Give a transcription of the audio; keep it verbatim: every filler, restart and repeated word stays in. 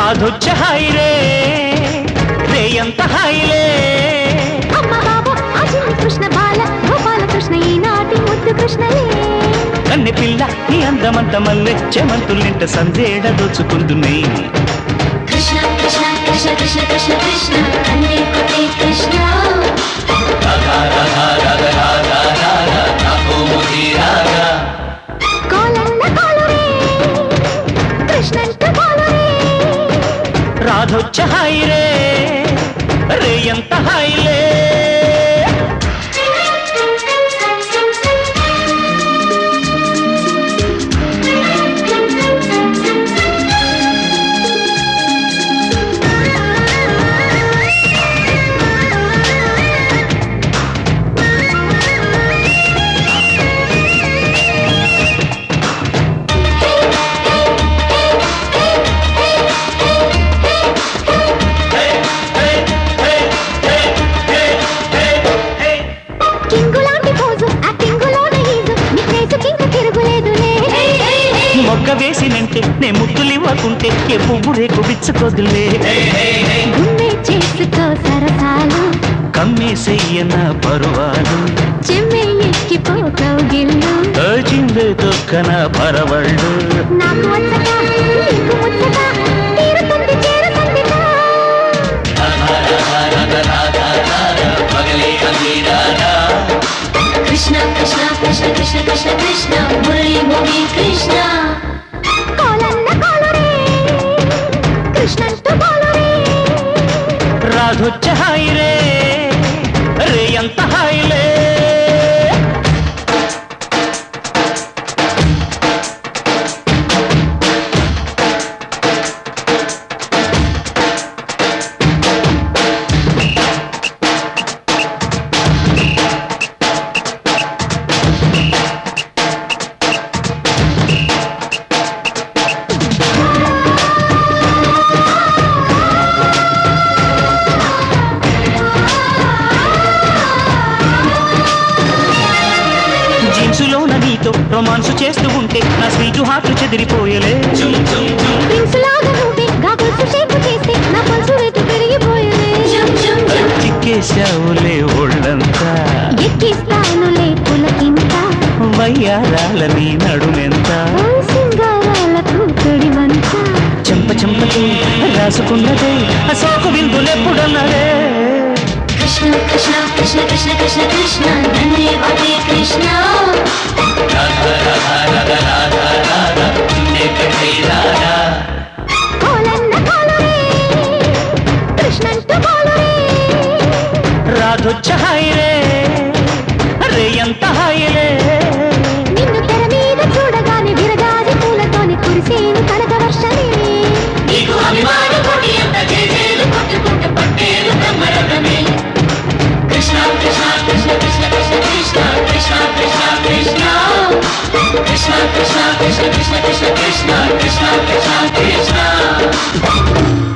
రాధొచ్చ హాయిరే రే ఎంత హాయిలే అమ్మ బాబు అర్జున కృష్ణ బాల గోపాల కృష్ణ ఈనాటి ముద్దు కృష్ణలే కన్నె పిల్ల నీ అందమంత మల్లె చెమంతులింట సందేడ దోచుకుందునే కృష్ణ కృష్ణ కృష్ణ కృష్ణ కృష్ణ కృష్ణ కన్నే కొట్టే కృష్ణ రాధా రాధా రాధా రాధా రాధా నాకో ముది రాధా కోలన్న కోలరే కృష్ణంట కోలరే రాధొచ్చ హాయిరే రే ఎంత హాయిలే మొగ్గ వేసినంటే నే ముద్దులివ్వకుంటే ఏ పువ్వు రేకు విచ్చుకోదులే గుమ్మే చేసుకో సరసాలు కమ్మేసెయ్యన పరువాలు చెమ్మే ఎక్కిపో కౌగిళ్ళు చిందే తొక్కన పరవళ్ళు నాకు వచ్చక నీకు ముచ్చట తీరుతుంది చేరుతుంది కృష్ణ కృష్ణ కృష్ణ కృష్ణ కృష్ణ కృష్ణ మురళి మోగి కృష్ణ కోలన్న కోలరే కృష్ణంట కోలరే రాధొచ్చ హాయిరే రే ఎంత హాయిలే జీన్సులోన నీతో రొమాన్సు చేస్తూ ఉంటే నా స్వీటు హార్ట్ చెదిరిపోయలే చిక్కేశావులే ఒళ్ళంతా ఎక్కిస్తానులే పులకింత వయ్యారాల నీ నడుమెంత సింగారాలకు తొడివంత చెంప చెంపతో రాసుకున్నదే అసోకు విందులెప్పుడన్నదే కృష్ణ కృష్ణ కృష్ణ కృష్ణ కృష్ణ కృష్ణ నన్నే వదే కృష్ణ కోలన్న కోలరే కృష్ణంట కోలరే రాధొచ్చ హాయిరే రే ఎంత హాయిలే నిన్ను తెర మీద చూడగానే విరగాది పూలతోనే కురిసేను కనక వర్షమే నీకు అభిమాన కోటి ఎంత జేజేలు కొట్టుకుంటూ పట్టేలు బ్రహ్మరథమే కృష్ణ కృష్ణ కృష్ణ కృష్ణ కృష్ణ కృష్ణ కృష్ణ కృష్ణ కృష్ణ కృష్ణ కృష్ణ కృష్ణ కృష్ణ కృష్ణ కృష్ణ కృష్ణ కృష్ణ కృష్ణ